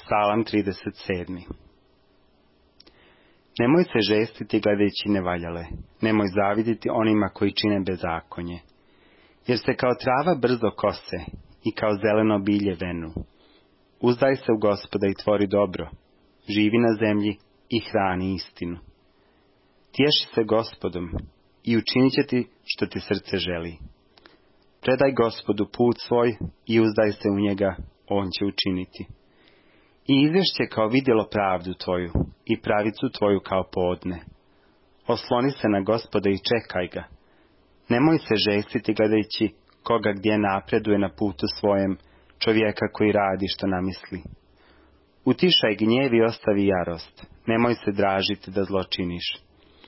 Psalam 37. Nemoj se žestiti gledajući nevaljale, nemoj zaviditi onima koji čine bezakonje, jer se kao trava brzo kose i kao zeleno bilje venu. Uzdaj se u Gospoda i tvori dobro, živi na zemlji i hrani istinu. Tješi se Gospodom i učinit će ti što ti srce želi. Predaj Gospodu put svoj i uzdaj se u njega, on će učiniti. I izvješće kao vidjelo pravdu tvoju i pravicu tvoju kao podne. Osloni se na Gospoda i čekaj ga. Nemoj se žestiti gledajući koga gdje napreduje na putu svojem, čovjeka koji radi što namisli. Utišaj gnjev i ostavi jarost, nemoj se dražiti da zlo činiš.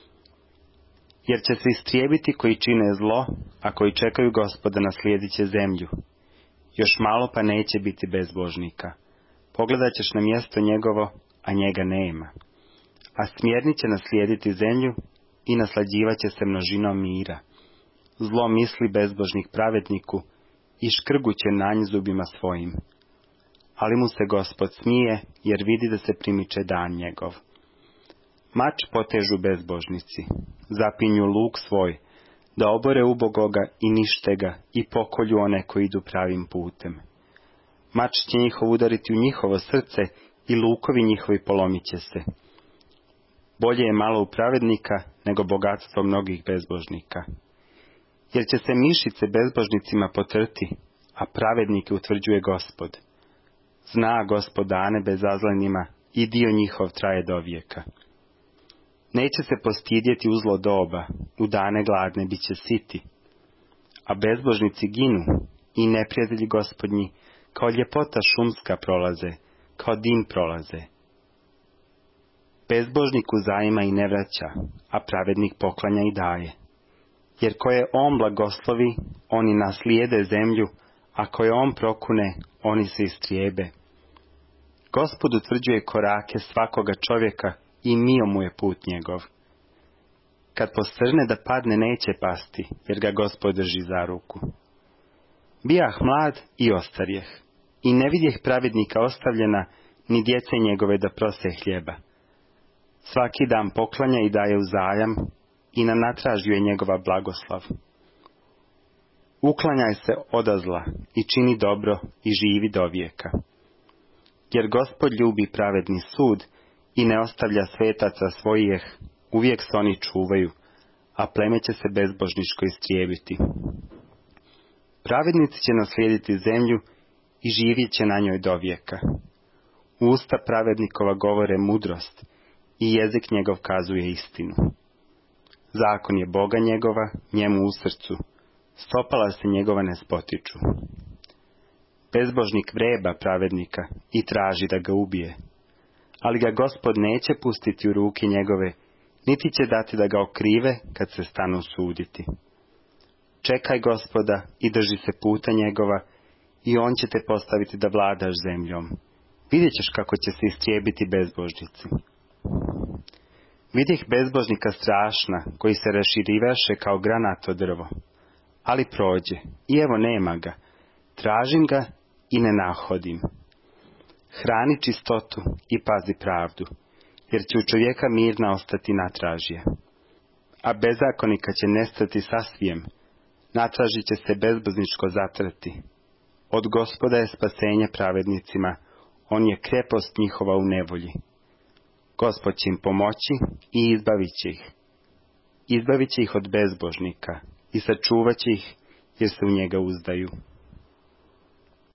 Jer će se istrijebiti koji čine zlo, a koji čekaju Gospoda naslijedit će zemlju. Još malo pa neće biti bezbožnika. Pogledat ćeš na mjesto njegovo, a njega nema. A smjerni će naslijediti zemlju i naslađivat će se množinom mira. Zlo misli bezbožnik pravedniku i škrguće na nj zubima svojim. Ali mu se Gospod smije, jer vidi da se primiče dan njegov. Mač potežu bezbožnici, zapinju luk svoj, da obore ubogoga i nište ga i pokolju one koji idu pravim putem. Mač će njihov udariti u njihovo srce i lukovi njihovi polomit će se. Bolje je malo u pravednika nego bogatstvo mnogih bezbožnika. Jer će se mišice bezbožnicima potrti, a pravednike utvrđuje Gospod. Zna Gospod dane bezazlenima i dio njihov traje do vijeka. Neće se postidjeti u zlo doba, u dane gladne bit će siti. A bezbožnici ginu i neprijatelji Gospodnji kao ljepota šumska prolaze, kao dim prolaze. Bezbožnik uzajma i ne vraća, a pravednik poklanja i daje. Jer koje on blagoslovi, oni naslijede zemlju, a koje on prokune, oni se istrijebe. Gospod utvrđuje korake svakoga čovjeka i mio mu je put njegov. Kad posrne da padne, neće pasti, jer ga Gospod drži za ruku. Bijah mlad i ostarjeh, i ne vidjeh pravednika ostavljena, ni djece njegove da prose hljeba. Svaki dan poklanja i daje uzajam, i na natražju je njegova blagoslav. Uklanjaj se odazla i čini dobro i živi do vijeka. Jer Gospod ljubi pravedni sud i ne ostavlja svetaca svojih, uvijek se oni čuvaju, a pleme će se bezbožničko istrijebiti. Pravednici će naslijediti zemlju i živjet će na njoj do vijeka. Usta pravednikova govore mudrost i jezik njegov kazuje istinu. Zakon je Boga njegova, njemu u srcu, stopala se njegova ne spotiču. Bezbožnik vreba pravednika i traži da ga ubije, ali ga Gospod neće pustiti u ruke njegove, niti će dati da ga okrive kad se stanu suditi. Čekaj Gospoda i drži se puta njegova, i on će te postaviti da vladaš zemljom. Vidjet ćeš kako će se istrijebiti bezbožnici. Vidjeh bezbožnika strašna, koji se raširivaše kao granato drvo. Ali prođe, i evo nema ga. Tražim ga i ne nahodim. Hrani čistotu i pazi pravdu, jer će u čovjeka mirna ostati natražje. A bezakonika će nestati sasvijem, natražit će se bezbozničko zatrti. Od Gospoda je spasenje pravednicima, on je krepost njihova u nevolji. Gospod će im pomoći i izbavit će ih. Izbavit će ih od bezbožnika i sačuvat će ih, jer se u njega uzdaju.